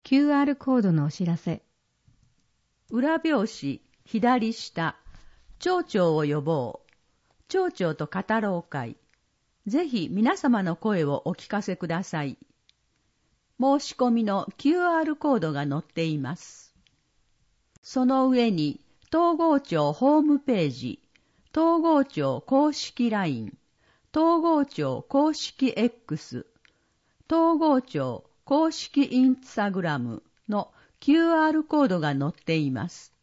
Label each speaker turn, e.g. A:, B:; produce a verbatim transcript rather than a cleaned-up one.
A: キューアール コードのお知らせ。
B: 裏表紙、左下、町長を呼ぼう。町長と語ろう会。ぜひ皆様の声をお聞かせください。申し込みの キューアール コードが載っています。その上に、東郷町ホームページ、東郷町公式 ライン、東郷町公式 X、東郷町公式インスタグラムの キューアール コードが載っています。